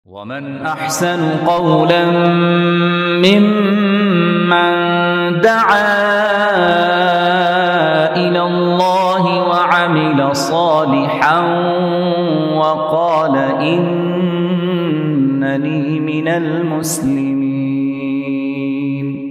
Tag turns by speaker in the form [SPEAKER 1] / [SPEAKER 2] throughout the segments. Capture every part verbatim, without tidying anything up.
[SPEAKER 1] ومن أحسن قولا ممن دعا إلى الله وعمل صالحا وقال إنني من المسلمين.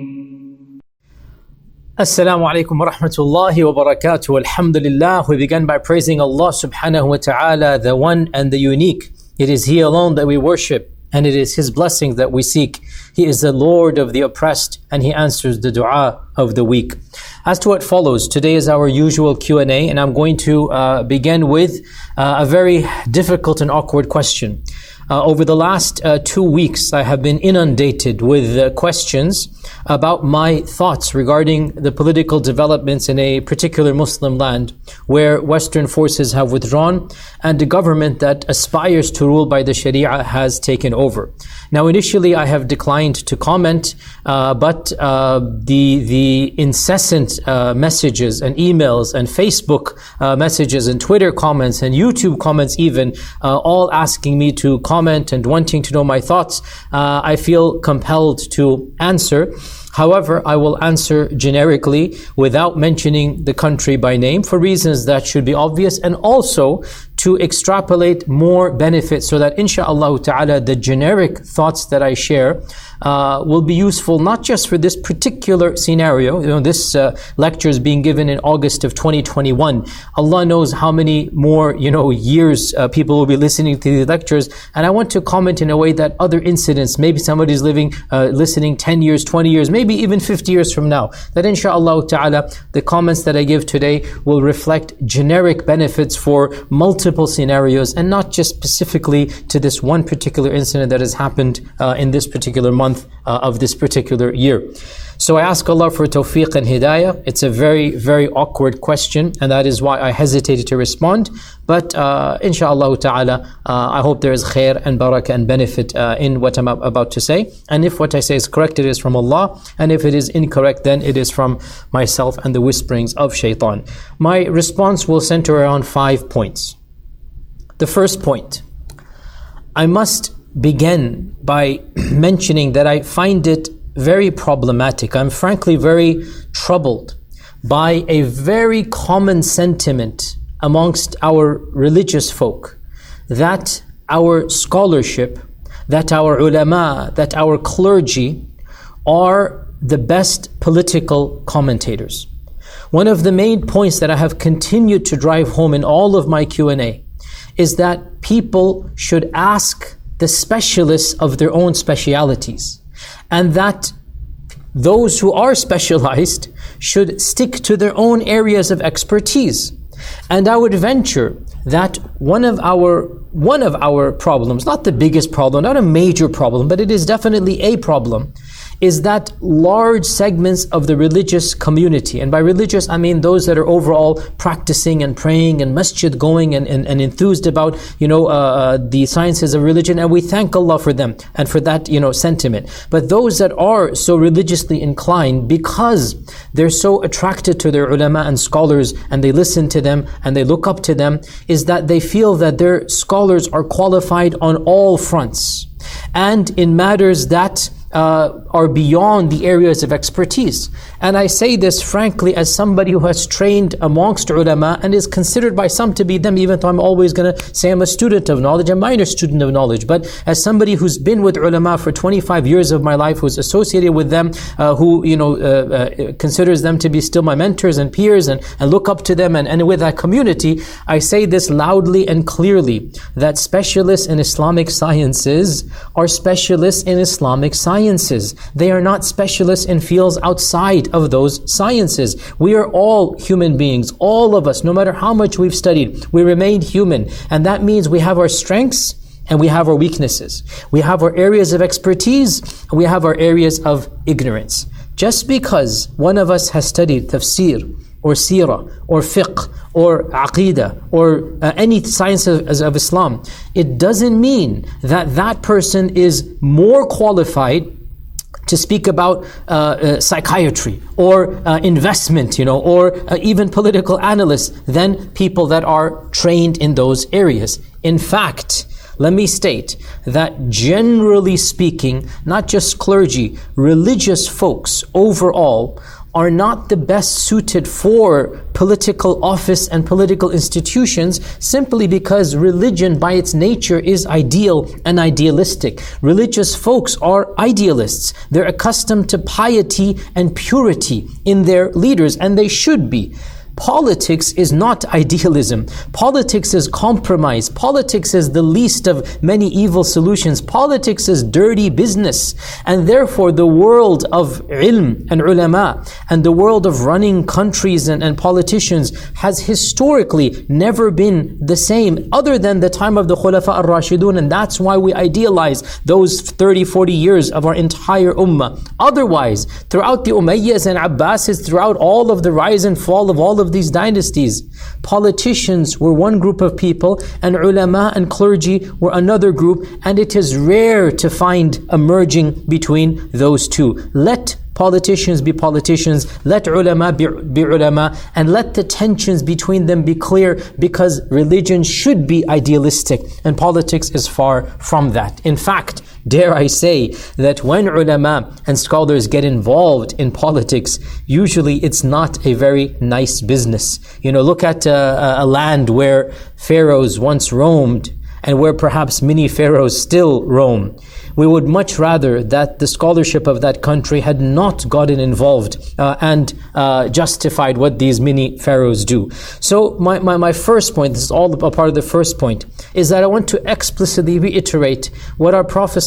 [SPEAKER 2] Assalamu alaikum wa rahmatullahi wa barakatuh. Alhamdulillah. We begin by praising Allah subhanahu wa ta'ala, the one and the unique. It is He alone that we worship, and it is His blessings that we seek. He is the Lord of the oppressed, and He answers the dua of the weak. As to what follows, today is our usual Q and A, and I'm going to uh, begin with uh, a very difficult and awkward question. Uh, over the last uh, two weeks, I have been inundated with uh, questions about my thoughts regarding the political developments in a particular Muslim land where Western forces have withdrawn and the government that aspires to rule by the Sharia has taken over. Now, initially, I have declined to comment, uh, but uh, the the incessant uh, messages and emails and Facebook uh, messages and Twitter comments and YouTube comments even, uh, all asking me to comment and wanting to know my thoughts, uh, I feel compelled to answer. However, I will answer generically without mentioning the country by name for reasons that should be obvious, and also to extrapolate more benefits so that insha'Allah ta'ala the generic thoughts that I share uh, will be useful not just for this particular scenario. You know, this uh, lecture is being given in August of twenty twenty-one. Allah knows how many more, you know, years uh, people will be listening to these lectures, and I want to comment in a way that other incidents, maybe somebody's living, uh, listening ten years, twenty years, maybe even fifty years from now, that insha'Allah ta'ala the comments that I give today will reflect generic benefits for multiple scenarios and not just specifically to this one particular incident that has happened uh, in this particular month uh, of this particular year. So I ask Allah for tawfiq and hidayah. It's a very, very awkward question, and that is why I hesitated to respond. But uh, insha'Allah ta'ala, uh, I hope there is khair and barakah and benefit uh, in what I'm about to say. And if what I say is correct, it is from Allah. And if it is incorrect, then it is from myself and the whisperings of shaitan. My response will center around five points. The first point, I must begin by mentioning that I find it very problematic. I'm frankly very troubled by a very common sentiment amongst our religious folk that our scholarship, that our ulama, that our clergy are the best political commentators. One of the main points that I have continued to drive home in all of my Q and A is that people should ask the specialists of their own specialities, and that those who are specialized should stick to their own areas of expertise. And I would venture that one of our one of our problems, not the biggest problem, not a major problem, but it is definitely a problem, is that large segments of the religious community, and by religious I mean those that are overall practicing and praying and masjid going and, and, and enthused about, you know, uh, the sciences of religion, and we thank Allah for them and for that, you know, sentiment. But those that are so religiously inclined because they're so attracted to their ulama and scholars and they listen to them and they look up to them, is that they feel that their scholars are qualified on all fronts and in matters that Uh, are beyond the areas of expertise. And I say this frankly as somebody who has trained amongst ulama and is considered by some to be them, even though I'm always going to say I'm a student of knowledge, a minor student of knowledge. But as somebody who's been with ulama for twenty-five years of my life, who's associated with them, uh, who, you know, uh, uh, considers them to be still my mentors and peers and, and look up to them, and, and with that community, I say this loudly and clearly, that specialists in Islamic sciences are specialists in Islamic sciences. Sciences. They are not specialists in fields outside of those sciences. We are all human beings, all of us, no matter how much we've studied, we remain human. And that means we have our strengths and we have our weaknesses. We have our areas of expertise and we have our areas of ignorance. Just because one of us has studied tafsir or seerah or fiqh or aqidah or uh, any science of, of Islam, it doesn't mean that that person is more qualified to speak about uh, uh, psychiatry or uh, investment, you know, or uh, even political analysts than people that are trained in those areas. In fact, let me state that generally speaking, not just clergy, religious folks overall are not the best suited for political office and political institutions, simply because religion by its nature is ideal and idealistic. Religious folks are idealists. They're accustomed to piety and purity in their leaders, and they should be. Politics is not idealism. Politics is compromise. Politics is the least of many evil solutions. Politics is dirty business. And therefore the world of ilm and ulama and the world of running countries and, and politicians has historically never been the same, other than the time of the Khulafa al-Rashidun, and that's why we idealize those thirty, forty years of our entire ummah. Otherwise, throughout the Umayyads and Abbasids, throughout all of the rise and fall of all of these dynasties, politicians were one group of people and ulama and clergy were another group, and it is rare to find a merging between those two. Let politicians be politicians, let ulama be, be ulama, and let the tensions between them be clear, because religion should be idealistic and politics is far from that. In fact, dare I say that when ulama and scholars get involved in politics, usually it's not a very nice business. You know, look at uh, a land where pharaohs once roamed and where perhaps many pharaohs still roam. We would much rather that the scholarship of that country had not gotten involved uh, and uh, justified what these many pharaohs do. So my, my, my first point, this is all a part of the first point, is that I want to explicitly reiterate what our Prophet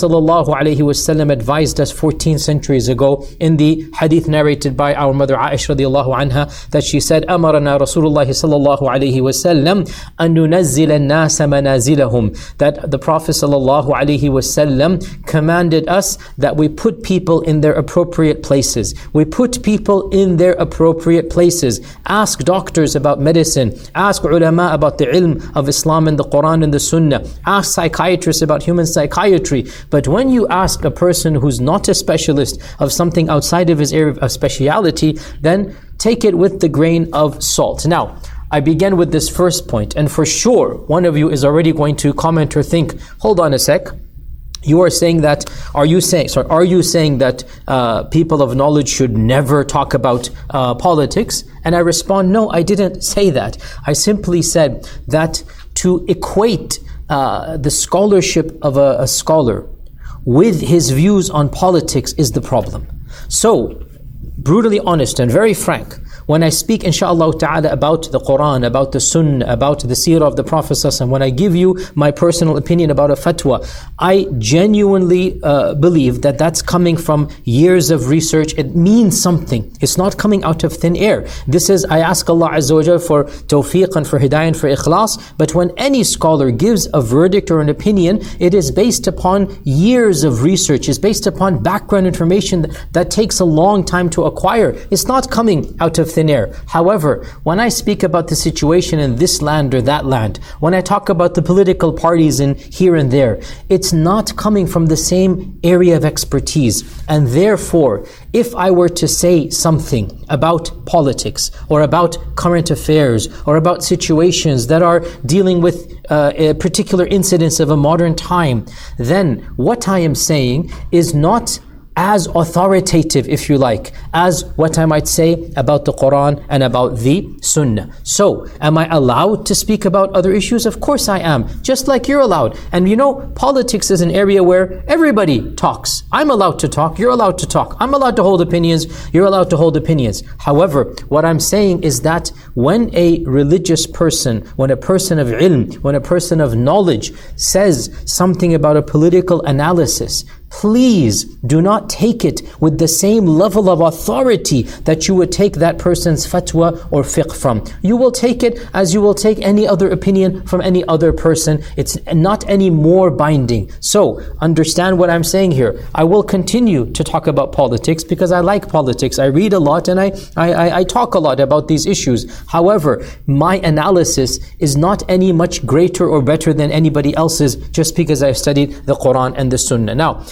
[SPEAKER 2] ﷺ advised us fourteen centuries ago in the hadith narrated by our mother Aisha radiallahu anha, that she said, أَمَرَنَا رَسُولُ اللَّهِ صَلَّى اللَّهُ عَلَيْهِ وَسَلَّمْ أَن نُنَزِّلَ النَّاسَ مَنَازِلَهُم, that the Prophet sallallahu alaihi wasallam commanded us that we put people in their appropriate places. We put people in their appropriate places. Ask doctors about medicine. Ask ulama about the ilm of Islam and the Quran and the Sunnah. Ask psychiatrists about human psychiatry. But when you ask a person who's not a specialist of something outside of his area of speciality, then take it with the grain of salt. Now, I begin with this first point, and for sure, one of you is already going to comment or think, hold on a sec, you are saying that, are you saying, sorry, are you saying that uh, people of knowledge should never talk about uh, politics? And I respond, no, I didn't say that. I simply said that to equate uh, the scholarship of a, a scholar with his views on politics is the problem. So, brutally honest and very frank, when I speak inshaAllah ta'ala about the Quran, about the Sunnah, about the Seerah of the Prophet ﷺ, when I give you my personal opinion about a fatwa, I genuinely uh, believe that that's coming from years of research. It means something. It's not coming out of thin air. This is, I ask Allah Azza wa Jalla for tawfiq and for hidayah and for ikhlas, but when any scholar gives a verdict or an opinion, it is based upon years of research. It's based upon background information that, that takes a long time to acquire. It's not coming out of thin air. However, when I speak about the situation in this land or that land, when I talk about the political parties in here and there, it's not coming from the same area of expertise. And therefore, if I were to say something about politics or about current affairs or about situations that are dealing with uh, a particular incidents of a modern time, then what I am saying is not as authoritative, if you like, as what I might say about the Quran and about the Sunnah. So, am I allowed to speak about other issues? Of course I am, just like you're allowed. And you know, politics is an area where everybody talks. I'm allowed to talk, you're allowed to talk. I'm allowed to hold opinions, you're allowed to hold opinions. However, what I'm saying is that when a religious person, when a person of ilm, when a person of knowledge says something about a political analysis, please do not take it with the same level of authority that you would take that person's fatwa or fiqh from. You will take it as you will take any other opinion from any other person. It's not any more binding. So, understand what I'm saying here. I will continue to talk about politics because I like politics. I read a lot and I, I, I talk a lot about these issues. However, my analysis is not any much greater or better than anybody else's just because I've studied the Quran and the Sunnah. Now,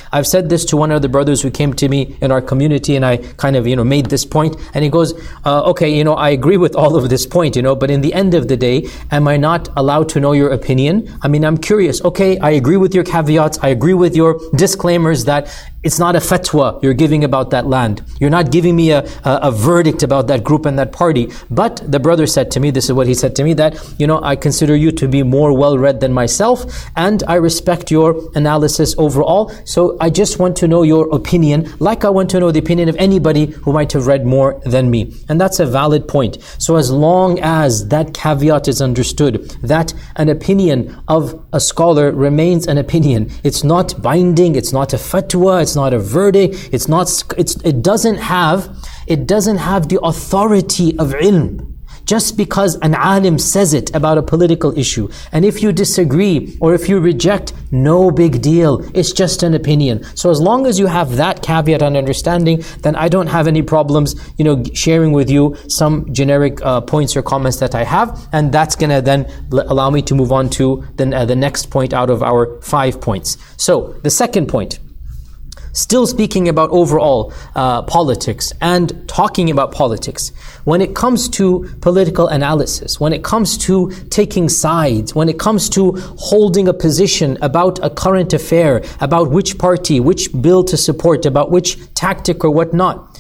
[SPEAKER 2] I've said this to one of the brothers who came to me in our community, and I kind of, you know, made this point, and he goes, uh, okay, you know, I agree with all of this point, you know, but in the end of the day, am I not allowed to know your opinion? I mean, I'm curious. Okay, I agree with your caveats. I agree with your disclaimers that it's not a fatwa you're giving about that land. You're not giving me a, a, a verdict about that group and that party. But the brother said to me, this is what he said to me, that, you know, I consider you to be more well-read than myself, and I respect your analysis overall. So I just want to know your opinion, like I want to know the opinion of anybody who might have read more than me. And that's a valid point. So as long as that caveat is understood, that an opinion of a scholar remains an opinion. It's not binding, it's not a fatwa, it's not a verdict, it's not, it's, it doesn't have, it doesn't have the authority of ilm. Just because an alim says it about a political issue. And if you disagree or if you reject, no big deal. It's just an opinion. So as long as you have that caveat and understanding, then I don't have any problems, you know, sharing with you some generic uh, points or comments that I have. And that's going to then allow me to move on to the, uh, the next point out of our five points. So the second point, still speaking about overall uh, politics and talking about politics. When it comes to political analysis, when it comes to taking sides, when it comes to holding a position about a current affair, about which party, which bill to support, about which tactic or whatnot,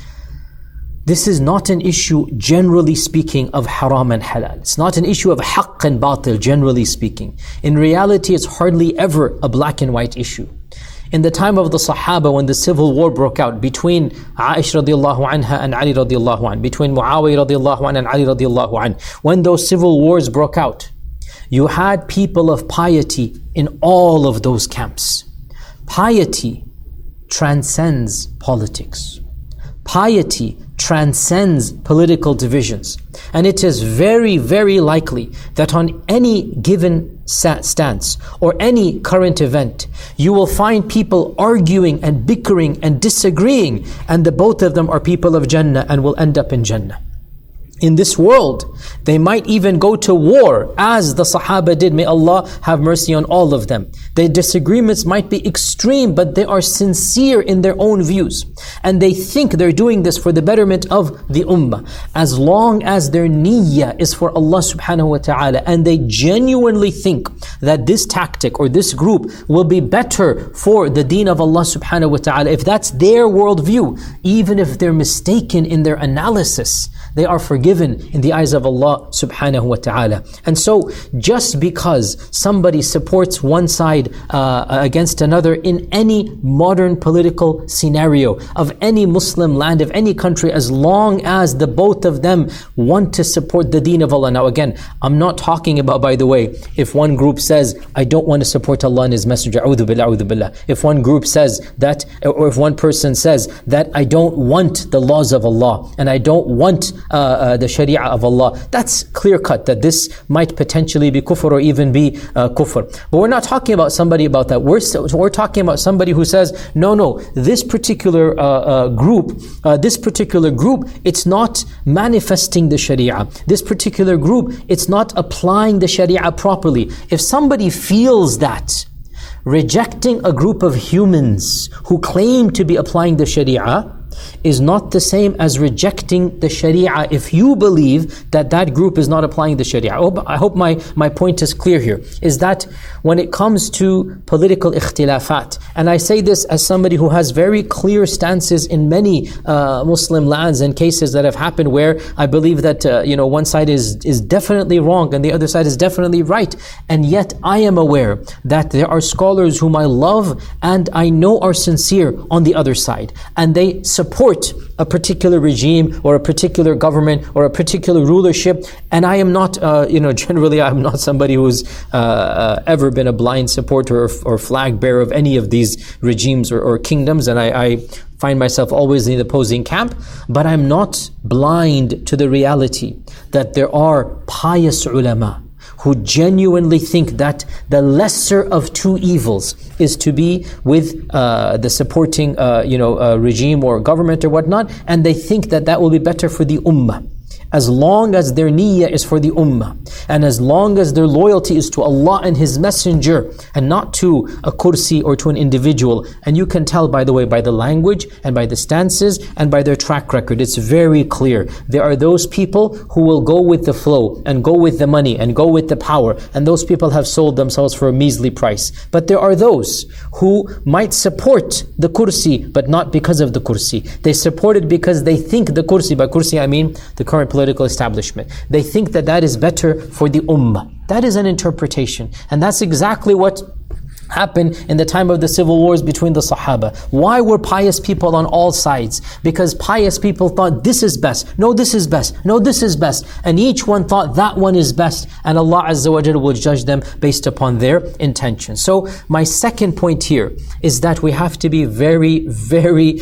[SPEAKER 2] this is not an issue, generally speaking, of haram and halal. It's not an issue of haqq and batil, generally speaking. In reality, it's hardly ever a black and white issue. In the time of the Sahaba, when the civil war broke out between Aisha radiallahu anha and Ali radiallahu anha, between Muawiyah radiallahu anha and Ali radiallahu anha, when those civil wars broke out, you had people of piety in all of those camps. Piety transcends politics. Piety transcends political divisions. And it is very, very likely that on any given stance or any current event, you will find people arguing and bickering and disagreeing, and the both of them are people of Jannah and will end up in Jannah. In this world, they might even go to war, as the Sahaba did. May Allah have mercy on all of them. Their disagreements might be extreme, but they are sincere in their own views. And they think they're doing this for the betterment of the ummah. As long as their niyyah is for Allah subhanahu wa ta'ala, and they genuinely think that this tactic or this group will be better for the deen of Allah subhanahu wa ta'ala, if that's their worldview, even if they're mistaken in their analysis, they are forgiven in the eyes of Allah subhanahu wa ta'ala. And so, just because somebody supports one side uh, against another in any modern political scenario of any Muslim land, of any country, as long as the both of them want to support the deen of Allah. Now again, I'm not talking about, by the way, if one group says, I don't want to support Allah and His Messenger, a'udhu billah, a'udhu billah. If one group says that, or if one person says that I don't want the laws of Allah, and I don't want uh, uh, the Sharia of Allah, that's clear cut that this might potentially be kufr or even be uh, kufr. But we're not talking about somebody about that. We're, we're talking about somebody who says, no, no, this particular uh, uh, group, uh, this particular group, it's not manifesting the Sharia. This particular group, it's not applying the Sharia properly. If somebody feels that, rejecting a group of humans who claim to be applying the Sharia is not the same as rejecting the Sharia if you believe that that group is not applying the Sharia. I hope, I hope my, my point is clear here, is that when it comes to political ikhtilafat, and I say this as somebody who has very clear stances in many uh, Muslim lands and cases that have happened where I believe that uh, you know one side is, is definitely wrong and the other side is definitely right, and yet I am aware that there are scholars whom I love and I know are sincere on the other side, and they support a particular regime or a particular government or a particular rulership, and I am not, uh, you know, generally I'm not somebody who's uh, uh, ever been a blind supporter or, or flag bearer of any of these regimes or, or kingdoms, and I, I find myself always in the opposing camp, but I'm not blind to the reality that there are pious ulama who genuinely think that the lesser of two evils is to be with uh, the supporting, uh, you know, uh, regime or government or whatnot, and they think that that will be better for the ummah. as long as their niyyah is for the ummah, and as long as their loyalty is to Allah and His Messenger, and not to a kursi or to an individual. And you can tell, by the way, by the language and by the stances and by their track record. It's very clear. There are those people who will go with the flow and go with the money and go with the power, and those people have sold themselves for a measly price. But there are those who might support the kursi, but not because of the kursi. They support it because they think the kursi, by kursi I mean the current political establishment, they think that that is better for the ummah. That is an interpretation, and that's exactly what happened in the time of the civil wars between the Sahaba. Why were pious people on all sides? Because pious people thought this is best, no this is best, no this is best, and each one thought that one is best, and Allah Azza wa Jalla will judge them based upon their intention. So my second point here is that we have to be very, very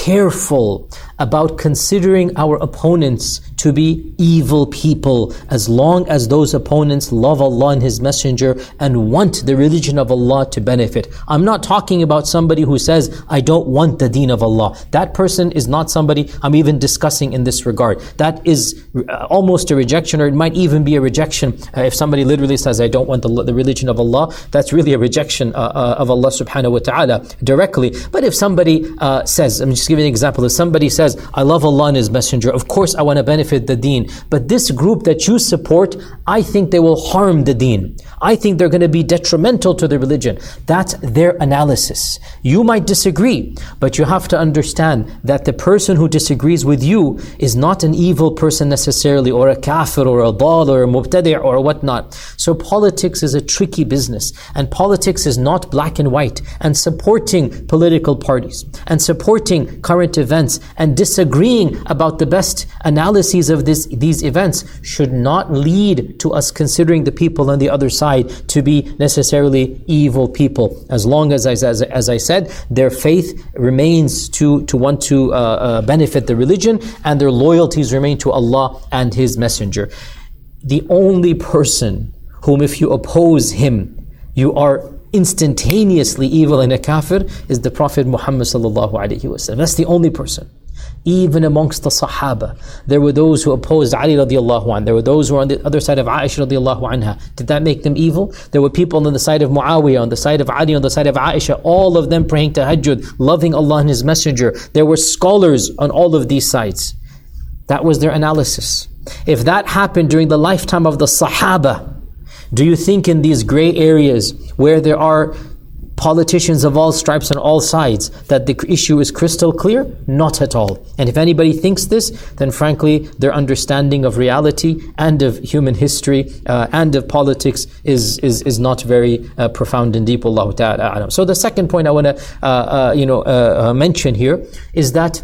[SPEAKER 2] careful about considering our opponents to be evil people, as long as those opponents love Allah and His Messenger and want the religion of Allah to benefit. I'm not talking about somebody who says, I don't want the deen of Allah. That person is not somebody I'm even discussing in this regard. That is uh, almost a rejection, or it might even be a rejection. Uh, if somebody literally says, I don't want the, the religion of Allah, that's really a rejection uh, uh, of Allah subhanahu wa ta'ala directly. But if somebody uh, says, I'm just giving an example, if somebody says, I love Allah and His Messenger, of course I want to benefit the deen, but this group that you support, I think they will harm the deen. I think they're going to be detrimental to the religion. That's their analysis. You might disagree, but you have to understand that the person who disagrees with you is not an evil person necessarily, or a kafir, or a dal, or a mubtadi' or whatnot. So politics is a tricky business, and politics is not black and white, and supporting political parties, and supporting current events, and disagreeing about the best analyses of this, these events should not lead to us considering the people on the other side to be necessarily evil people. As long as, as, as, as I said, their faith remains to, to want to uh, uh, benefit the religion, and their loyalties remain to Allah and His Messenger. The only person whom, if you oppose him, you are instantaneously evil and a kafir, is the Prophet Muhammad sallallahu alaihi wasallam. That's the only person. Even amongst the Sahaba, there were those who opposed Ali radiallahu anhu. There were those who were on the other side of Aisha radiallahu anha. Did that make them evil? There were people on the side of Muawiyah, on the side of Ali, on the side of Aisha, all of them praying tahajjud, loving Allah and His Messenger. There were scholars on all of these sides. That was their analysis. If that happened during the lifetime of the Sahaba, do you think in these gray areas where there are politicians of all stripes on all sides, that the issue is crystal clear? Not at all. And if anybody thinks this, then frankly, their understanding of reality and of human history uh, and of politics is is is not very uh, profound and deep. Allahu ta'ala a'lam. So the second point I want to uh, uh, you know uh, uh, mention here is that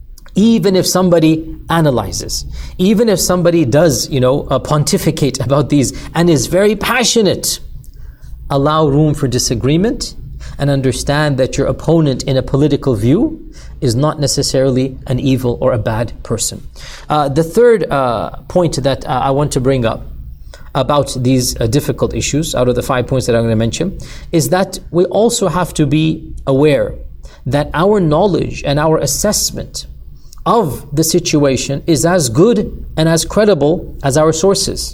[SPEAKER 2] even if somebody analyzes, even if somebody does, you know, uh, pontificate about these and is very passionate, allow room for disagreement, and understand that your opponent in a political view is not necessarily an evil or a bad person. Uh, the third uh, point that uh, I want to bring up about these uh, difficult issues, out of the five points that I'm going to mention, is that we also have to be aware that our knowledge and our assessment of the situation is as good and as credible as our sources.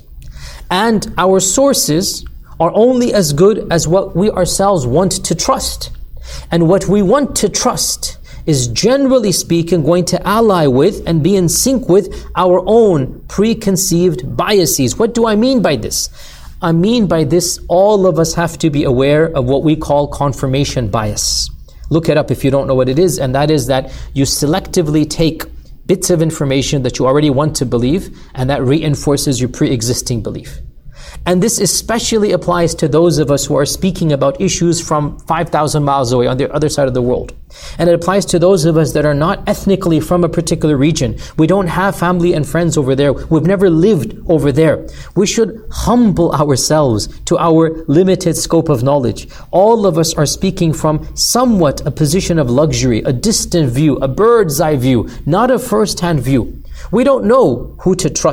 [SPEAKER 2] And our sources are only as good as what we ourselves want to trust. And what we want to trust is, generally speaking, going to ally with and be in sync with our own preconceived biases. What do I mean by this? I mean by this, all of us have to be aware of what we call confirmation bias. Look it up if you don't know what it is, and that is that you selectively take bits of information that you already want to believe, and that reinforces your pre-existing belief. And this especially applies to those of us who are speaking about issues from five thousand miles away on the other side of the world. And it applies to those of us that are not ethnically from a particular region. We don't have family and friends over there. We've never lived over there. We should humble ourselves to our limited scope of knowledge. All of us are speaking from somewhat a position of luxury, a distant view, a bird's eye view, not a first-hand view. We don't know who to trust.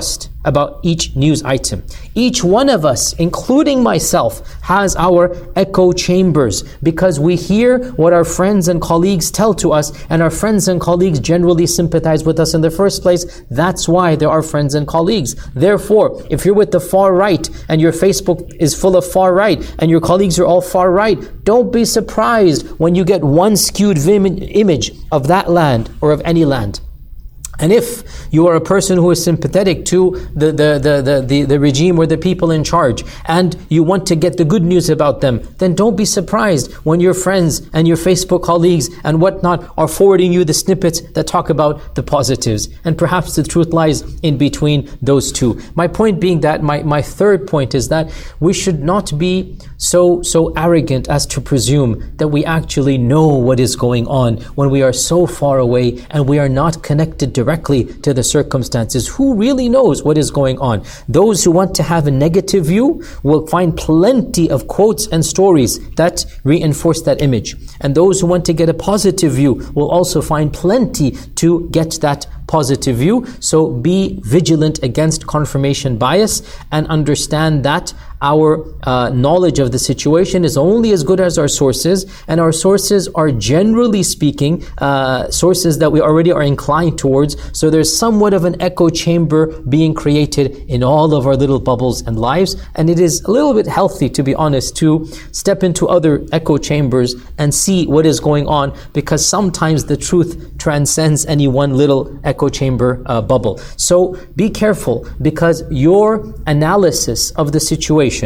[SPEAKER 2] about each news item. Each one of us, including myself, has our echo chambers because we hear what our friends and colleagues tell to us, and our friends and colleagues generally sympathize with us in the first place. That's why there are friends and colleagues. Therefore, if you're with the far right and your Facebook is full of far right and your colleagues are all far right, don't be surprised when you get one skewed vim- image of that land or of any land. And if you are a person who is sympathetic to the, the, the, the, the, the regime or the people in charge, and you want to get the good news about them, then don't be surprised when your friends and your Facebook colleagues and whatnot are forwarding you the snippets that talk about the positives. And perhaps the truth lies in between those two. My point being that, my, my third point is that we should not be so, so arrogant as to presume that we actually know what is going on when we are so far away and we are not connected directly directly to the circumstances. Who really knows what is going on? Those who want to have a negative view will find plenty of quotes and stories that reinforce that image. And those who want to get a positive view will also find plenty to get that positive view. So be vigilant against confirmation bias and understand that our uh, knowledge of the situation is only as good as our sources, and our sources are generally speaking uh, sources that we already are inclined towards. So there's somewhat of an echo chamber being created in all of our little bubbles and lives, and it is a little bit healthy, to be honest, to step into other echo chambers and see what is going on, because sometimes the truth transcends any one little echo chamber uh, bubble. So be careful, because your analysis of the situation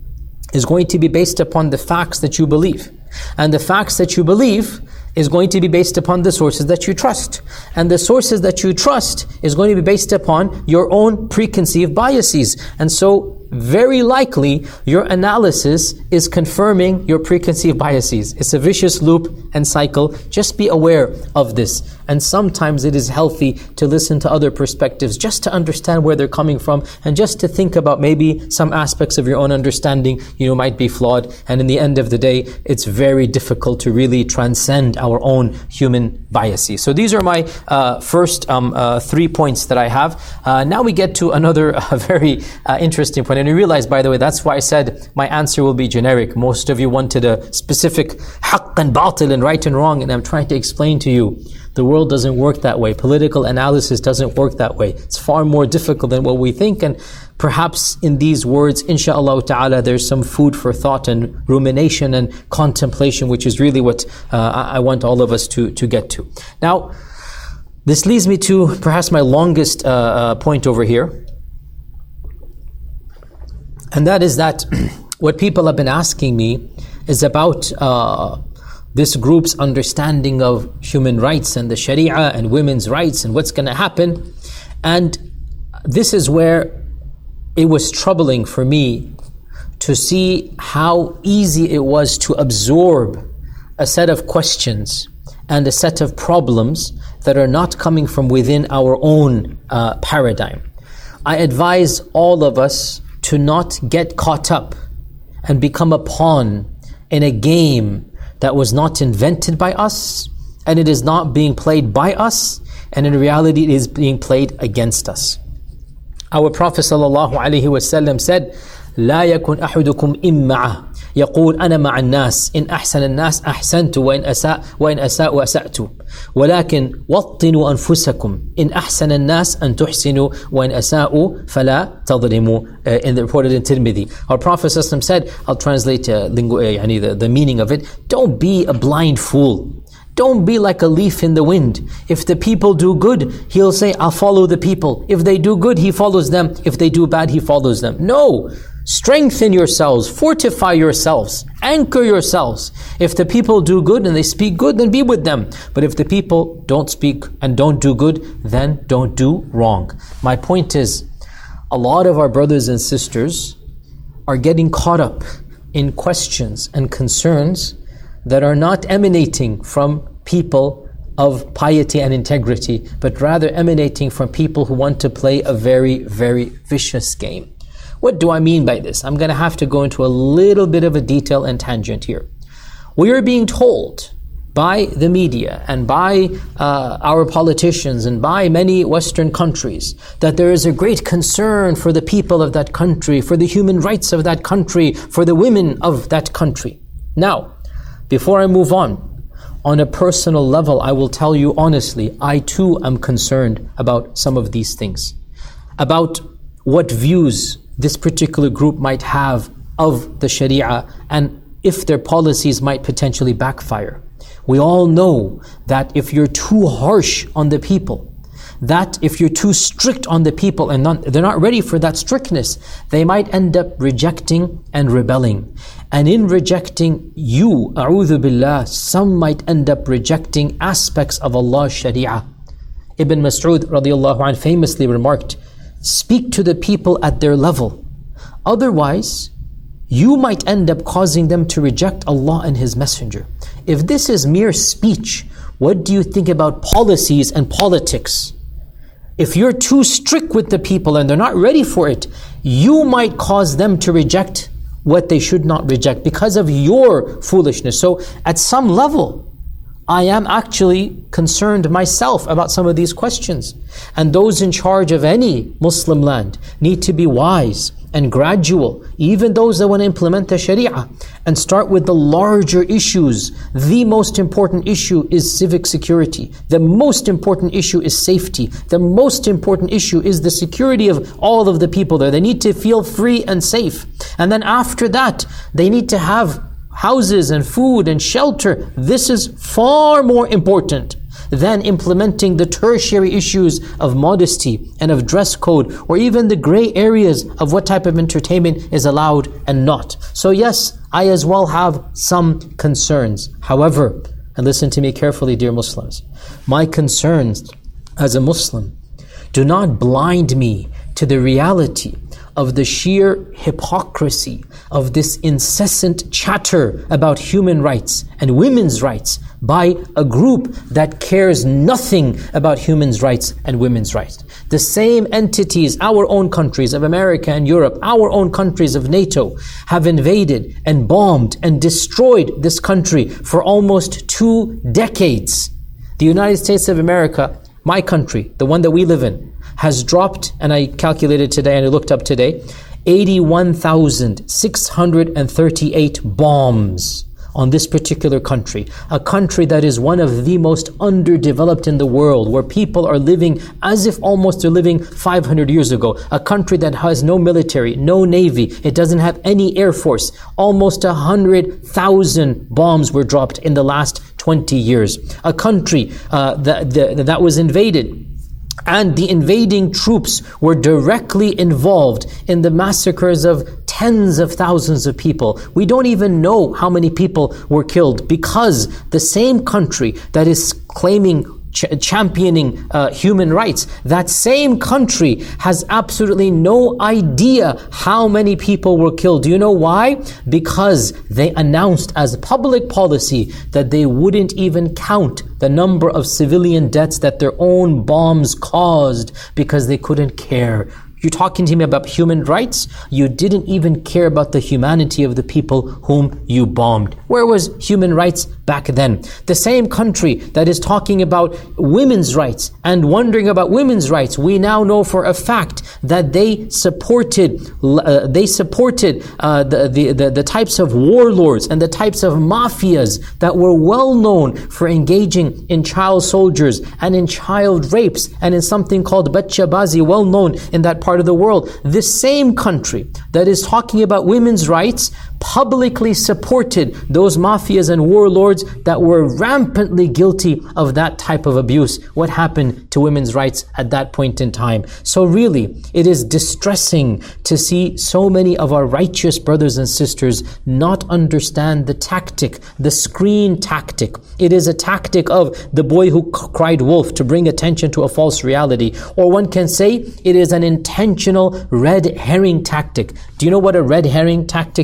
[SPEAKER 2] is going to be based upon the facts that you believe. And the facts that you believe is going to be based upon the sources that you trust. And the sources that you trust is going to be based upon your own preconceived biases. And so very likely your analysis is confirming your preconceived biases. It's a vicious loop and cycle. Just be aware of this. And sometimes it is healthy to listen to other perspectives just to understand where they're coming from, and just to think about maybe some aspects of your own understanding, you know, might be flawed. And in the end of the day, it's very difficult to really transcend our own human biases. So these are my uh, first um, uh, three points that I have. Uh, now we get to another uh, very uh, interesting point. And you realize, by the way, that's why I said my answer will be generic. Most of you wanted a specific haqq and batil and right and wrong, and I'm trying to explain to you, the world doesn't work that way. Political analysis doesn't work that way. It's far more difficult than what we think, and perhaps in these words, inshaAllah ta'ala, there's some food for thought and rumination and contemplation, which is really what uh, I want all of us to, to get to. Now, this leads me to perhaps my longest uh, uh, point over here. And that is that what people have been asking me is about uh, this group's understanding of human rights and the Sharia and women's rights and what's going to happen. And this is where it was troubling for me to see how easy it was to absorb a set of questions and a set of problems that are not coming from within our own uh, paradigm. I advise all of us to not get caught up and become a pawn in a game that was not invented by us, and it is not being played by us, and in reality it is being played against us. Our Prophet ﷺ said, لا يكن أحدكم إمعة يقول أنا مع الناس إن أحسن الناس أحسنت وإن أساء وإن أساء أسأت ولكن وطنوا أنفسكم إن أحسن الناس أن تحسنوا وإن أساءوا فلا تظلموا. Uh, in the reported in Tirmidhi, our Prophet ﷺ said, I'll translate uh, lingu, uh, yani the, the meaning of it. Don't be a blind fool. Don't be like a leaf in the wind. If the people do good, he'll say, I'll follow the people. If they do good, he follows them. If they do bad, he follows them. No. Strengthen yourselves, fortify yourselves, anchor yourselves. If the people do good and they speak good, then be with them. But if the people don't speak and don't do good, then don't do wrong. My point is, a lot of our brothers and sisters are getting caught up in questions and concerns that are not emanating from people of piety and integrity, but rather emanating from people who want to play a very, very vicious game. What do I mean by this? I'm going to have to go into a little bit of a detail and tangent here. We are being told by the media and by uh, our politicians and by many Western countries that there is a great concern for the people of that country, for the human rights of that country, for the women of that country. Now, before I move on, on a personal level, I will tell you honestly, I too am concerned about some of these things, about what views this particular group might have of the Sharia and if their policies might potentially backfire. We all know that if you're too harsh on the people, that if you're too strict on the people and not, they're not ready for that strictness, they might end up rejecting and rebelling. And in rejecting you, a'udhu billah, some might end up rejecting aspects of Allah's Sharia. Ibn Mas'ud radiallahu anh famously remarked, speak to the people at their level. Otherwise, you might end up causing them to reject Allah and His Messenger. If this is mere speech, what do you think about policies and politics? If you're too strict with the people and they're not ready for it, you might cause them to reject what they should not reject because of your foolishness. So at some level, I am actually concerned myself about some of these questions. And those in charge of any Muslim land need to be wise and gradual, even those that want to implement the Sharia, and start with the larger issues. The most important issue is civic security. The most important issue is safety. The most important issue is the security of all of the people there. They need to feel free and safe. And then after that, they need to have houses and food and shelter. This is far more important than implementing the tertiary issues of modesty and of dress code, or even the gray areas of what type of entertainment is allowed and not. So yes, I as well have some concerns. However, and listen to me carefully, dear Muslims, my concerns as a Muslim do not blind me to the reality of the sheer hypocrisy of this incessant chatter about human rights and women's rights by a group that cares nothing about human rights and women's rights. The same entities, our own countries of America and Europe, our own countries of NATO, have invaded and bombed and destroyed this country for almost two decades. The United States of America, my country, the one that we live in, has dropped, and I calculated today and I looked up today, eighty-one thousand six hundred thirty-eight bombs on this particular country. A country that is one of the most underdeveloped in the world, where people are living as if almost they're living five hundred years ago. A country that has no military, no navy, it doesn't have any air force. Almost one hundred thousand bombs were dropped in the last twenty years. A country uh, that, that, that was invaded, and the invading troops were directly involved in the massacres of tens of thousands of people. We don't even know how many people were killed, because the same country that is claiming Ch- championing uh, human rights, that same country has absolutely no idea how many people were killed. Do you know why? Because they announced as public policy that they wouldn't even count the number of civilian deaths that their own bombs caused, because they couldn't care. You're talking to me about human rights? You didn't even care about the humanity of the people whom you bombed. Where was human rights back then? The same country that is talking about women's rights and wondering about women's rights, we now know for a fact that they supported uh, they supported uh, the, the, the, the types of warlords and the types of mafias that were well known for engaging in child soldiers and in child rapes and in something called Bachabazi, well known in that part of the world. This same country that is talking about women's rights publicly supported those mafias and warlords that were rampantly guilty of that type of abuse. What happened to women's rights at that point in time? So really, it is distressing to see so many of our righteous brothers and sisters not understand the tactic, the screen tactic. It is a tactic of the boy who cried wolf to bring attention to a false reality. Or one can say it is an intentional red herring tactic. Do you know what a red herring tactic is?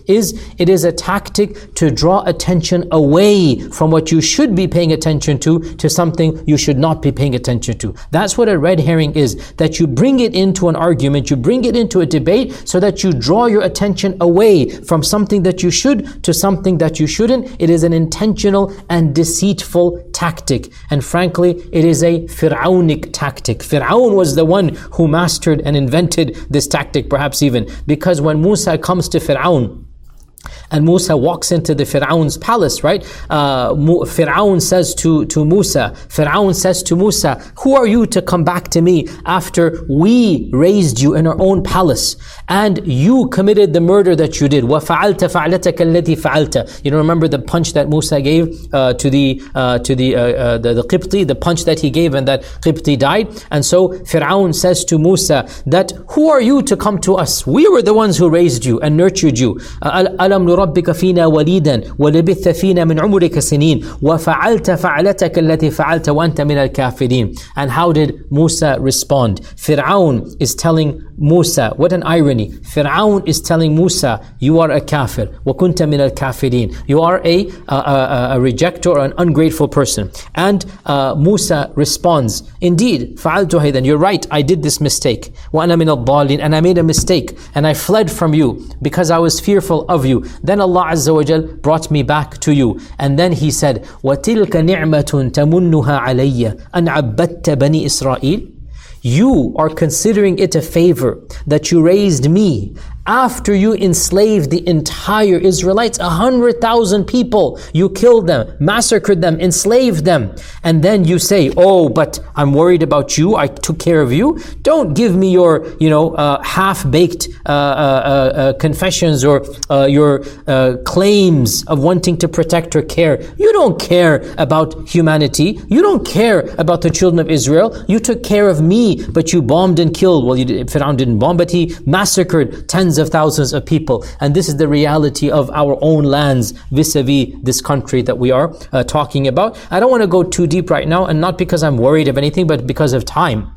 [SPEAKER 2] is it is a tactic to draw attention away from what you should be paying attention to, to something you should not be paying attention to. That's what a red herring is, that you bring it into an argument, you bring it into a debate so that you draw your attention away from something that you should to something that you shouldn't. It is an intentional and deceitful tactic. And frankly, it is a Fir'aunic tactic. Fir'aun was the one who mastered and invented this tactic, perhaps even, because when Musa comes to Fir'aun, and Musa walks into the Fir'aun's palace, right? Uh, Fir'aun says to, to Musa, Fir'aun says to Musa, who are you to come back to me after we raised you in our own palace and you committed the murder that you did? وَفَعَلْتَ فَعْلَتَكَ الَّتِي فَعَلْتَ. You know, remember the punch that Musa gave uh, to the uh, to the, uh, uh, the the Qibti, the punch that he gave and that Qibti died. And so Fir'aun says to Musa that, who are you to come to us? We were the ones who raised you and nurtured you. أَلَمْ نُرَبِّكَ فِينَا وَلِيدًا وَلَبِثْتَ فِينَا مِنْ عُمُرِكَ سِنِينَ وَفَعَلْتَ فَعْلَتَكَ الَّتِي فَعَلْتَ وَأَنْتَ مِنَ الْكَافِرِينَ. And how did Musa respond? Fir'aun is telling Musa, what an irony. Fir'aun is telling Musa, you are a kafir. وَكُنْتَ مِنَ الْكَافِرِينَ. You are a, a, a, a rejecter or an ungrateful person. And uh, Musa responds, indeed, فَعَلْتُ هَيْدًا. You're right, I did this mistake. وَأَنَا مِنَ الضَّالِينَ. And I made a mistake. And I fled from you because I was fearful of you. Then Allah Azza wa Jal brought me back to you. And then He said, وَتِلْكَ نِعْمَةٌ تَمُنُّهَا عَلَيَّ أَنْ عَبَّدْتَ بَنِي إِسْرَائِيلَ. You are considering it a favor that you raised me after you enslaved the entire Israelites, a hundred thousand people. You killed them, massacred them, enslaved them. And then you say, oh, but I'm worried about you. I took care of you. Don't give me your, you know, uh, half-baked uh, uh, uh, confessions or uh, your uh, claims of wanting to protect or care. You don't care about humanity. You don't care about the children of Israel. You took care of me, but you bombed and killed. Well, you did, Fir'aun didn't bomb, but he massacred tens of thousands of people. And this is the reality of our own lands vis-a-vis this country that we are uh, talking about. I don't want to go too deep right now, and not because I'm worried of anything, but because of time.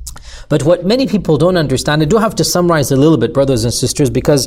[SPEAKER 2] But what many people don't understand, I do have to summarize a little bit, brothers and sisters, because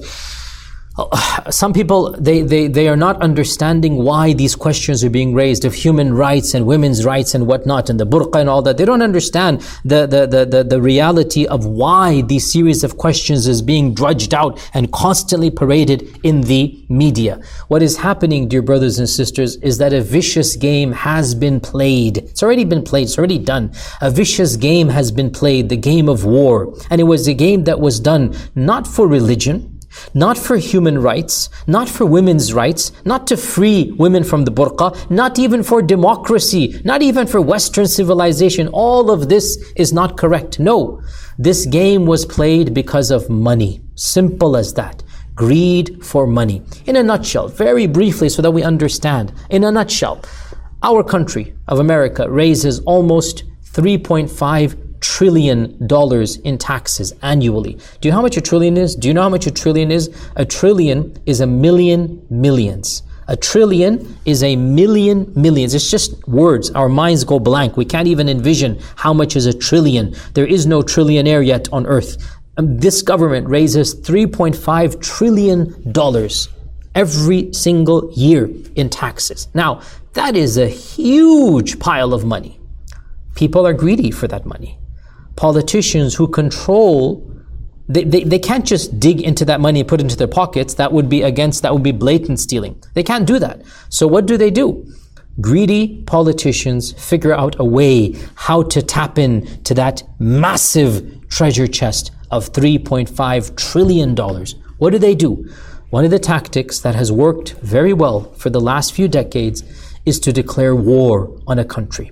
[SPEAKER 2] some people, they, they, they are not understanding why these questions are being raised of human rights and women's rights and whatnot, and the burqa and all that. They don't understand the, the, the, the, the reality of why these series of questions is being drudged out and constantly paraded in the media. What is happening, dear brothers and sisters, is that a vicious game has been played. It's already been played. It's already done. A vicious game has been played, the game of war. And it was a game that was done not for religion, not for human rights, not for women's rights, not to free women from the burqa, not even for democracy, not even for Western civilization. All of this is not correct. No, this game was played because of money. Simple as that. Greed for money. In a nutshell, very briefly so that we understand. In a nutshell, our country of America raises almost three point five trillion dollars in taxes annually. Do you know how much a trillion is? Do you know how much a trillion is? A trillion is a million millions. A trillion is a million millions. It's just words. Our minds go blank. We can't even envision how much is a trillion. There is no trillionaire yet on earth. Um, this government raises three point five trillion dollars every single year in taxes. Now, that is a huge pile of money. People are greedy for that money. Politicians who control, they, they, they can't just dig into that money and put it into their pockets. That would be against, that would be blatant stealing. They can't do that. So what do they do? Greedy politicians figure out a way how to tap in to that massive treasure chest of three point five trillion dollars. What do they do? One of the tactics that has worked very well for the last few decades is to declare war on a country.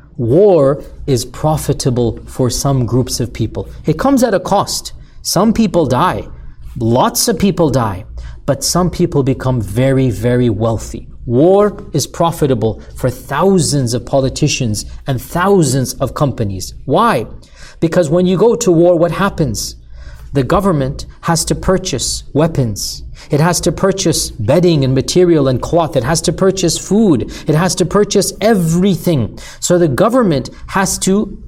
[SPEAKER 2] War is profitable for some groups of people. It comes at a cost. Some people die. Lots of people die. But some people become very, very wealthy. War is profitable for thousands of politicians and thousands of companies. Why? Because when you go to war, what happens? The government has to purchase weapons. It has to purchase bedding and material and cloth. It has to purchase food. It has to purchase everything. So the government has to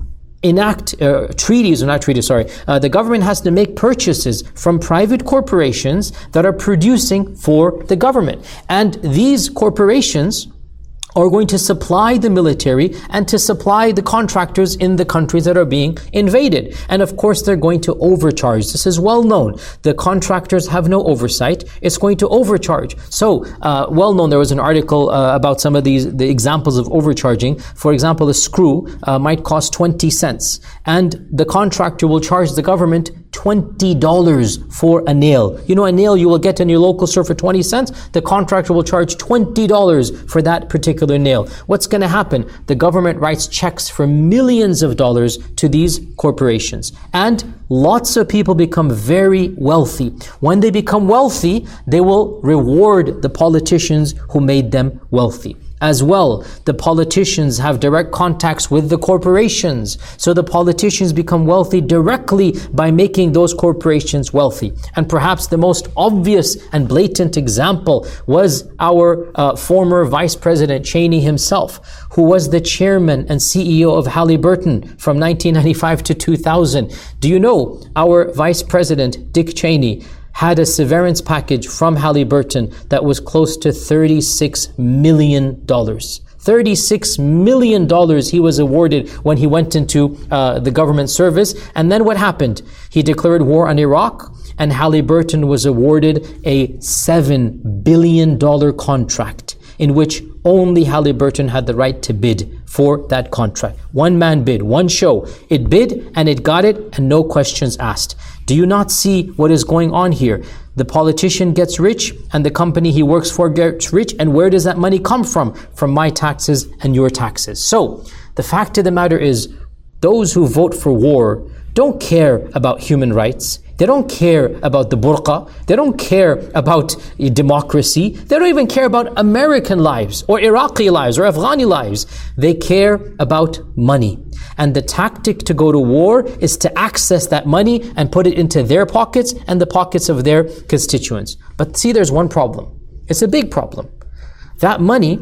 [SPEAKER 2] enact uh, treaties, or not treaties, sorry, uh, the government has to make purchases from private corporations that are producing for the government. And these corporations are going to supply the military and to supply the contractors in the countries that are being invaded. And of course, they're going to overcharge. This is well known. The contractors have no oversight. It's going to overcharge. So, uh, well known, there was an article uh, about some of these, the examples of overcharging. For example, a screw uh, might cost twenty cents, and the contractor will charge the government twenty dollars for a nail. You know, a nail you will get in your local store for twenty cents, the contractor will charge twenty dollars for that particular nail. What's going to happen? The government writes checks for millions of dollars to these corporations. And lots of people become very wealthy. When they become wealthy, they will reward the politicians who made them wealthy. As well, the politicians have direct contacts with the corporations. So the politicians become wealthy directly by making those corporations wealthy. And perhaps the most obvious and blatant example was our uh, former Vice President Cheney himself, who was the chairman and C E O of Halliburton from nineteen ninety-five to two thousand. Do you know our Vice President, Dick Cheney, had a severance package from Halliburton that was close to thirty-six million dollars. thirty-six million dollars he was awarded when he went into uh, the government service. And then what happened? He declared war on Iraq, and Halliburton was awarded a seven billion dollars contract in which only Halliburton had the right to bid for that contract. One man bid, one show. It bid and it got it, and no questions asked. Do you not see what is going on here? The politician gets rich and the company he works for gets rich, and where does that money come from? From my taxes and your taxes. So, the fact of the matter is, those who vote for war don't care about human rights. They don't care about the burqa. They don't care about democracy. They don't even care about American lives or Iraqi lives or Afghani lives. They care about money. And the tactic to go to war is to access that money and put it into their pockets and the pockets of their constituents. But see, there's one problem. It's a big problem. That money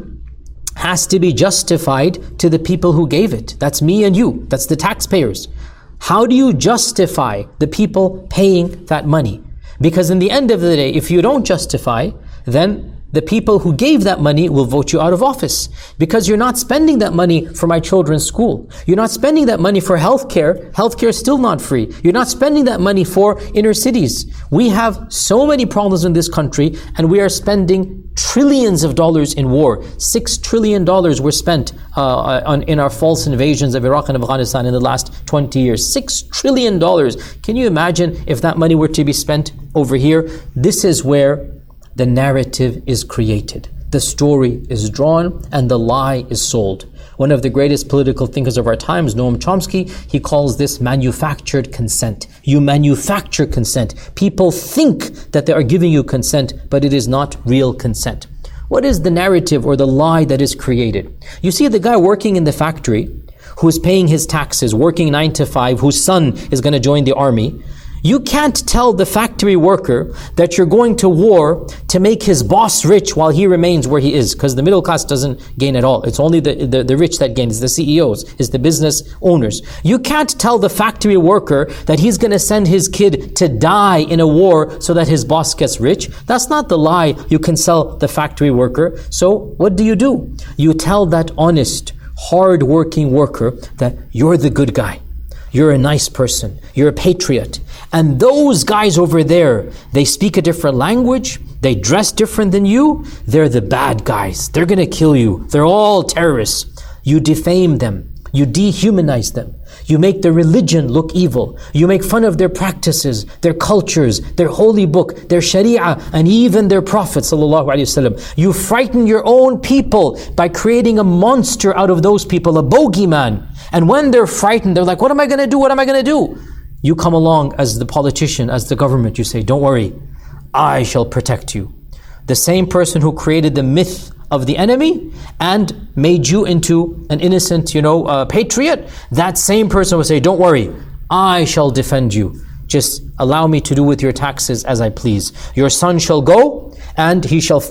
[SPEAKER 2] has to be justified to the people who gave it. That's me and you. That's the taxpayers. How do you justify the people paying that money? Because in the end of the day, if you don't justify, then the people who gave that money will vote you out of office. Because you're not spending that money for my children's school. You're not spending that money for healthcare. Healthcare is still not free. You're not spending that money for inner cities. We have so many problems in this country, and we are spending trillions of dollars in war. Six trillion dollars were spent uh, on, in our false invasions of Iraq and Afghanistan in the last twenty years. Six trillion dollars. Can you imagine if that money were to be spent over here? This is where the narrative is created. The story is drawn and the lie is sold. One of the greatest political thinkers of our times, Noam Chomsky, he calls this manufactured consent. You manufacture consent. People think that they are giving you consent, but it is not real consent. What is the narrative or the lie that is created? You see the guy working in the factory, who is paying his taxes, working nine to five, whose son is going to join the army. You can't tell the factory worker that you're going to war to make his boss rich while he remains where he is, because the middle class doesn't gain at all. It's only the, the, the rich that gain. It's the C E Os, it's the business owners. You can't tell the factory worker that he's going to send his kid to die in a war so that his boss gets rich. That's not the lie you can sell the factory worker. So what do you do? You tell that honest, hard-working worker that you're the good guy. You're a nice person. You're a patriot. And those guys over there, they speak a different language. They dress different than you. They're the bad guys. They're going to kill you. They're all terrorists. You defame them. You dehumanize them. You make their religion look evil. You make fun of their practices, their cultures, their holy book, their sharia, and even their prophet sallallahu alaihi wasallam. You frighten your own people by creating a monster out of those people, a bogeyman. And when they're frightened, they're like, what am I going to do? What am I going to do? You come along as the politician, as the government, you say, don't worry, I shall protect you. The same person who created the myth of the enemy and made you into an innocent, you know, uh, patriot, that same person will say, don't worry, I shall defend you. Just allow me to do with your taxes as I please. Your son shall go and he shall fight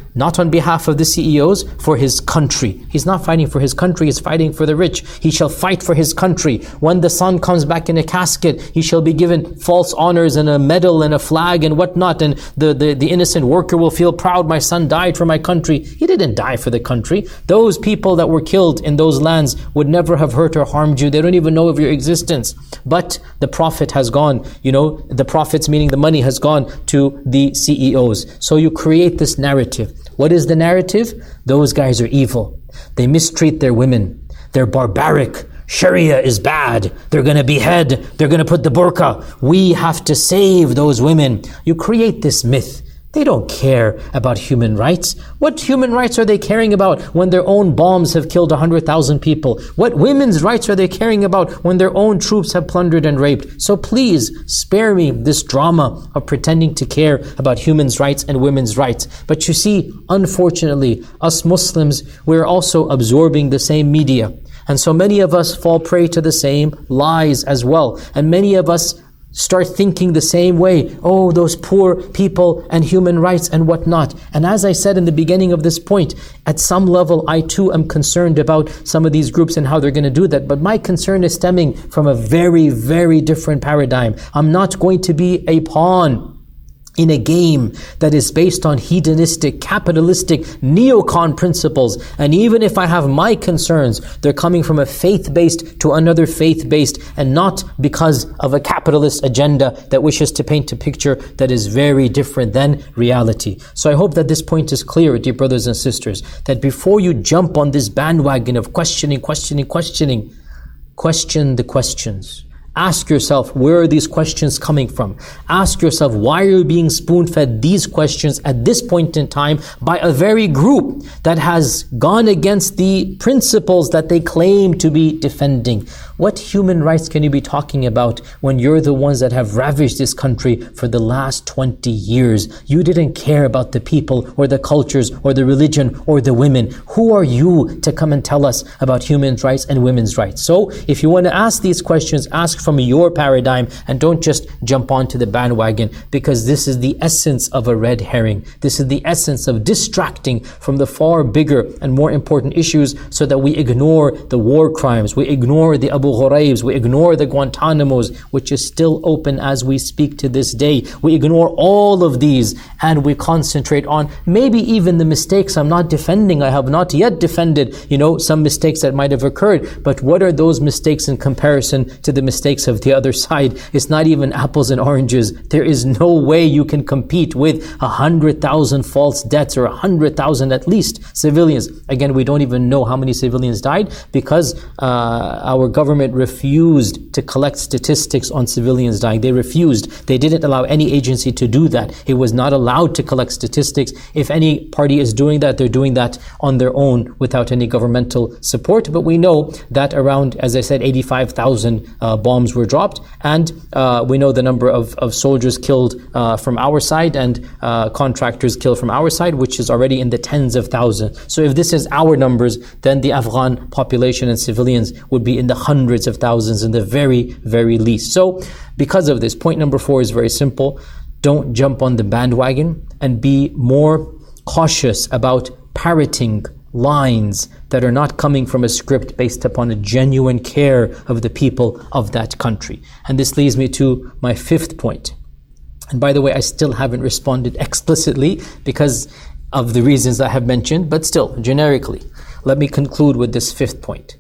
[SPEAKER 2] not on behalf of the C E Os, for his country. He's not fighting for his country, he's fighting for the rich. He shall fight for his country. When the son comes back in a casket, he shall be given false honors and a medal and a flag and whatnot, and the, the, the innocent worker will feel proud, my son died for my country. He didn't die for the country. Those people that were killed in those lands would never have hurt or harmed you. They don't even know of your existence. But the profit has gone, you know, the profits, meaning the money, has gone to the C E Os. So you create this narrative. What is the narrative? Those guys are evil. They mistreat their women. They're barbaric. Sharia is bad. They're going to behead. They're going to put the burqa. We have to save those women. You create this myth. They don't care about human rights. What human rights are they caring about when their own bombs have killed one hundred thousand people? What women's rights are they caring about when their own troops have plundered and raped? So please, spare me this drama of pretending to care about human's rights and women's rights. But you see, unfortunately, us Muslims, we're also absorbing the same media. And so many of us fall prey to the same lies as well. And many of us start thinking the same way. Oh, those poor people and human rights and whatnot. And as I said in the beginning of this point, at some level, I too am concerned about some of these groups and how they're going to do that. But my concern is stemming from a very, very different paradigm. I'm not going to be a pawn in a game that is based on hedonistic, capitalistic, neocon principles. And even if I have my concerns, they're coming from a faith-based to another faith-based, and not because of a capitalist agenda that wishes to paint a picture that is very different than reality. So I hope that this point is clear, dear brothers and sisters, that before you jump on this bandwagon of questioning, questioning, questioning, question the questions. Ask yourself, where are these questions coming from? Ask yourself, why are you being spoon-fed these questions at this point in time by a very group that has gone against the principles that they claim to be defending? What human rights can you be talking about when you're the ones that have ravaged this country for the last twenty years? You didn't care about the people or the cultures or the religion or the women. Who are you to come and tell us about human rights and women's rights? So if you want to ask these questions, ask from your paradigm and don't just jump onto the bandwagon, because this is the essence of a red herring. This is the essence of distracting from the far bigger and more important issues, so that we ignore the war crimes, we ignore the Abu Ghuraibs, we ignore the Guantanamos, which is still open as we speak to this day. We ignore all of these and we concentrate on maybe even the mistakes. I'm not defending, I have not yet defended, you know, some mistakes that might have occurred, but what are those mistakes in comparison to the mistakes of the other side? It's not even apples and oranges. There is no way you can compete with a hundred thousand false deaths, or a hundred thousand at least civilians. Again, we don't even know how many civilians died, because uh, our government refused to collect statistics on civilians dying. They refused. They didn't allow any agency to do that. It was not allowed to collect statistics. If any party is doing that, they're doing that on their own without any governmental support. But we know that around, as I said, eighty-five thousand uh, bombs were dropped, and uh, we know the number of, of soldiers killed uh, from our side and uh, contractors killed from our side, which is already in the tens of thousands. So if this is our numbers, then the Afghan population and civilians would be in the hundreds of thousands in the very, very least. So because of this, point number four is very simple. Don't jump on the bandwagon, and be more cautious about parroting lines that are not coming from a script based upon a genuine care of the people of that country. And this leads me to my fifth point. And by the way, I still haven't responded explicitly because of the reasons I have mentioned, but still, generically, let me conclude with this fifth point.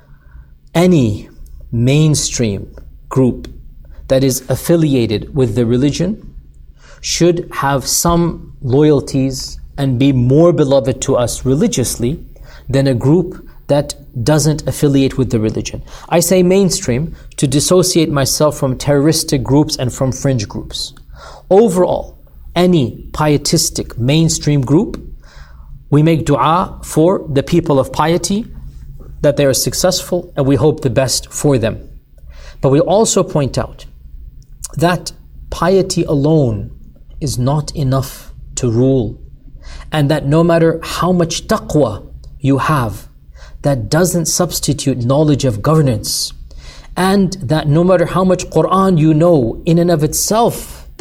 [SPEAKER 2] Any mainstream group that is affiliated with the religion should have some loyalties and be more beloved to us religiously than a group that doesn't affiliate with the religion. I say mainstream to dissociate myself from terroristic groups and from fringe groups. Overall, any pietistic mainstream group, we make dua for the people of piety, that they are successful, and we hope the best for them. But we also point out that piety alone is not enough to rule, and that no matter how much taqwa you have, that doesn't substitute knowledge of governance, and that no matter how much Qur'an you know in and of itself,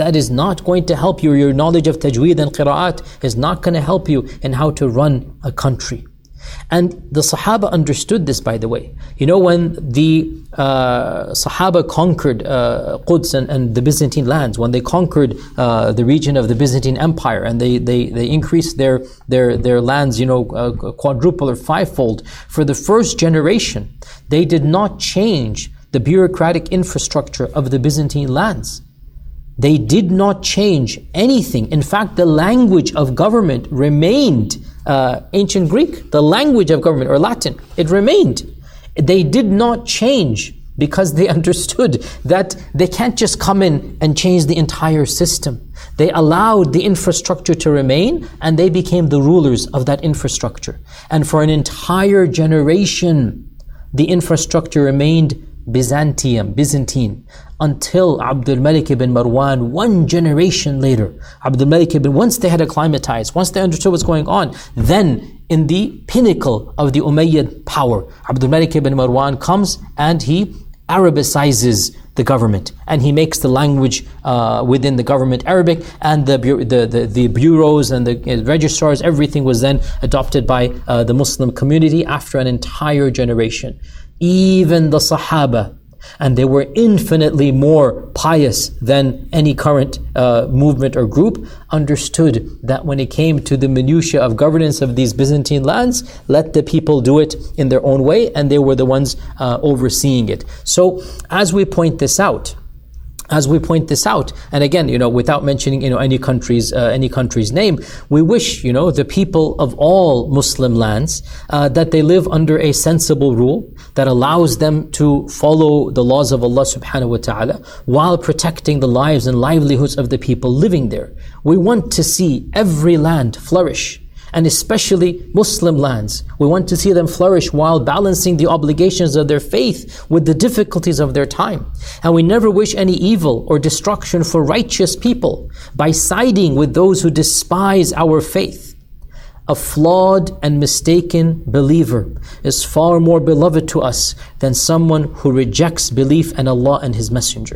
[SPEAKER 2] That is not going to help you. Your knowledge of tajweed and qira'at is not going to help you in how to run a country. And the Sahaba understood this, by the way. You know, when the uh, Sahaba conquered uh, Quds and, and the Byzantine lands, when they conquered uh, the region of the Byzantine Empire, and they they, they increased their their their lands, you know, uh, quadruple or fivefold, for the first generation, they did not change the bureaucratic infrastructure of the Byzantine lands. They did not change anything. In fact, the language of government remained uh, ancient Greek. The language of government, or Latin, it remained. They did not change because they understood that they can't just come in and change the entire system. They allowed the infrastructure to remain, and they became the rulers of that infrastructure. And for an entire generation, the infrastructure remained Byzantium, Byzantine, until Abdul Malik ibn Marwan, one generation later. Abdul Malik ibn, once they had acclimatized, once they understood what's going on, then in the pinnacle of the Umayyad power, Abdul Malik ibn Marwan comes and he Arabicizes the government, and he makes the language uh, within the government Arabic, and the, the, the, the bureaus and the uh, registrars, everything was then adopted by uh, the Muslim community after an entire generation. Even the Sahaba, and they were infinitely more pious than any current uh, movement or group, understood that when it came to the minutiae of governance of these Byzantine lands, let the people do it in their own way, and they were the ones uh, overseeing it. So, as we point this out, As we point this out, and again, you know, without mentioning, you know, any country's uh, any country's name, we wish, you know, the people of all Muslim lands uh, that they live under a sensible rule that allows them to follow the laws of Allah subhanahu wa ta'ala while protecting the lives and livelihoods of the people living there. We want to see every land flourish, and especially Muslim lands. We want to see them flourish while balancing the obligations of their faith with the difficulties of their time. And we never wish any evil or destruction for righteous people by siding with those who despise our faith. A flawed and mistaken believer is far more beloved to us than someone who rejects belief in Allah and His Messenger.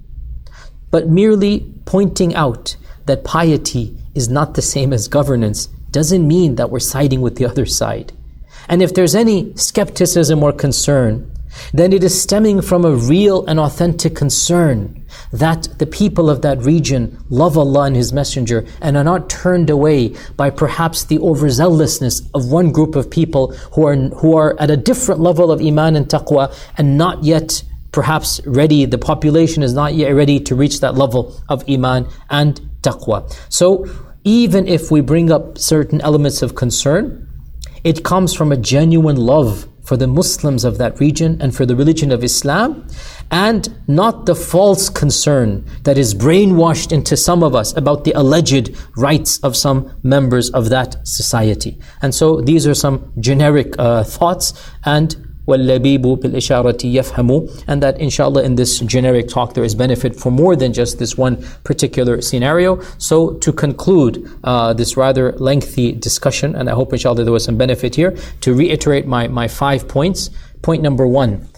[SPEAKER 2] But merely pointing out that piety is not the same as governance doesn't mean that we're siding with the other side. And if there's any skepticism or concern, then it is stemming from a real and authentic concern that the people of that region love Allah and His Messenger and are not turned away by perhaps the overzealousness of one group of people who are who are at a different level of iman and taqwa and not yet perhaps ready, the population is not yet ready to reach that level of iman and taqwa. So even if we bring up certain elements of concern, it comes from a genuine love for the Muslims of that region and for the religion of Islam, and not the false concern that is brainwashed into some of us about the alleged rights of some members of that society. And so these are some generic uh, thoughts, and وَاللَّبِيبُ بِالْإِشَارَةِ يَفْهَمُ, and that inshallah in this generic talk there is benefit for more than just this one particular scenario. So to conclude uh, this rather lengthy discussion, and I hope inshallah there was some benefit here, to reiterate my, my five points. Point number one,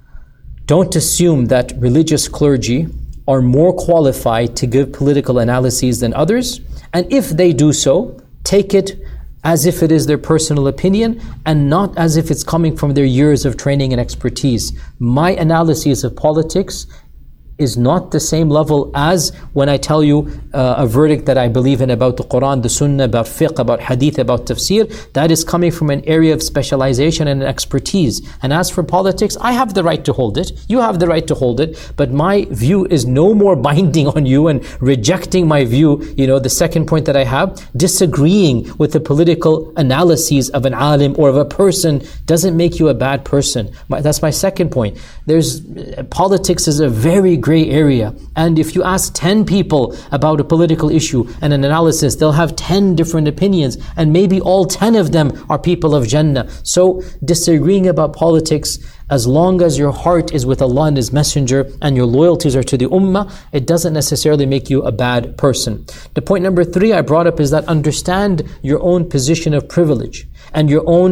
[SPEAKER 2] don't assume that religious clergy are more qualified to give political analyses than others, and if they do so, take it as if it is their personal opinion and not as if it's coming from their years of training and expertise. My analysis of politics is not the same level as when I tell you uh, a verdict that I believe in about the Quran, the Sunnah, about fiqh, about hadith, about tafsir. That is coming from an area of specialization and expertise. And as for politics, I have the right to hold it. You have the right to hold it. But my view is no more binding on you, and rejecting my view, you know, the second point that I have, disagreeing with the political analyses of an alim or of a person doesn't make you a bad person. My, that's my second point. There's uh, politics is a very gray area, and if you ask ten people about a political issue and an analysis, they'll have ten different opinions, and maybe all ten of them are people of Jannah. So disagreeing about politics, as long as your heart is with Allah and His Messenger and your loyalties are to the Ummah, it doesn't necessarily make you a bad person. The point number three I brought up is that understand your own position of privilege and your own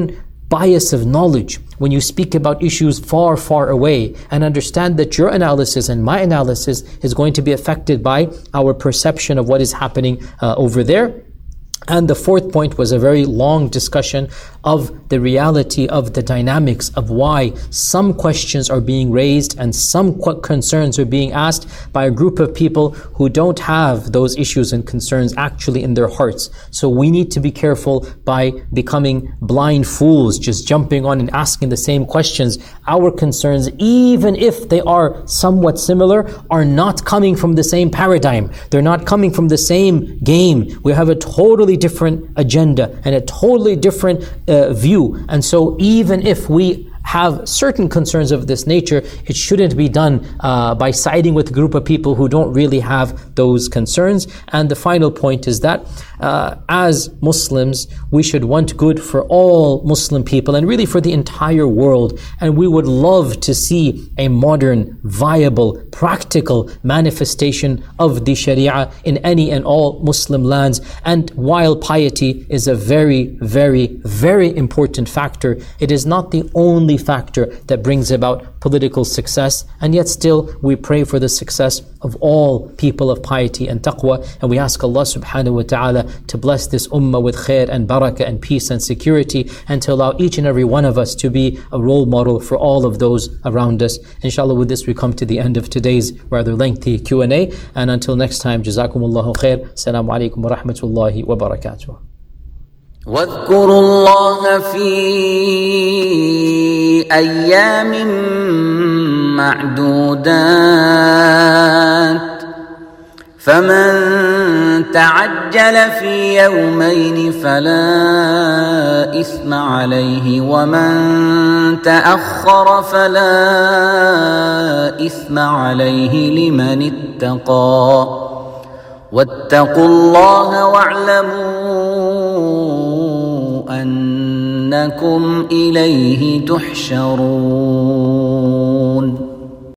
[SPEAKER 2] bias of knowledge when you speak about issues far, far away, and understand that your analysis and my analysis is going to be affected by our perception of what is happening uh, over there. And the fourth point was a very long discussion of the reality of the dynamics of why some questions are being raised and some concerns are being asked by a group of people who don't have those issues and concerns actually in their hearts. So we need to be careful by becoming blind fools, just jumping on and asking the same questions. Our concerns, even if they are somewhat similar, are not coming from the same paradigm. They're not coming from the same game. We have a totally different agenda and a totally different uh, view. And so even if we have certain concerns of this nature, it shouldn't be done uh, by siding with a group of people who don't really have those concerns. And the final point is that uh, as Muslims, we should want good for all Muslim people and really for the entire world. And we would love to see a modern, viable, practical manifestation of the Sharia in any and all Muslim lands. And while piety is a very, very, very important factor, it is not the only factor that brings about political success, and yet still we pray for the success of all people of piety and taqwa, and we ask Allah subhanahu wa ta'ala to bless this ummah with khair and barakah and peace and security, and to allow each and every one of us to be a role model for all of those around us. Inshallah, with this we come to the end of today's rather lengthy Q and A, and until next time, jazakumullahu khair. Assalamu alaikum wa rahmatullahi wa barakatuh.
[SPEAKER 1] واذكروا الله في أيام معدودات فمن تعجل في يومين فلا إثم عليه ومن تأخر فلا إثم عليه لمن اتقى واتقوا الله واعلموا أنكم إليه تحشرون.